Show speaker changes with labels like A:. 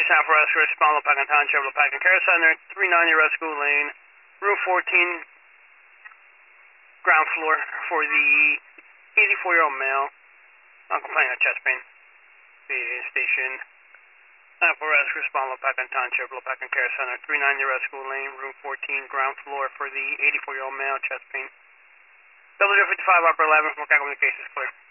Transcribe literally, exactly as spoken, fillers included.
A: San Francisco, respond Lopacan Township, Lopacan Care Center, three ninety Rescue Lane, room fourteen, ground floor for the eighty-four-year-old male, I'm complaining of chest pain. The station, San Francisco, respond Lopacan Township, Lopacan Care Center, three ninety Rescue Lane, room fourteen, ground floor for the eighty-four-year-old male, chest pain. W fifty-five, upper eleven, Local communications clear.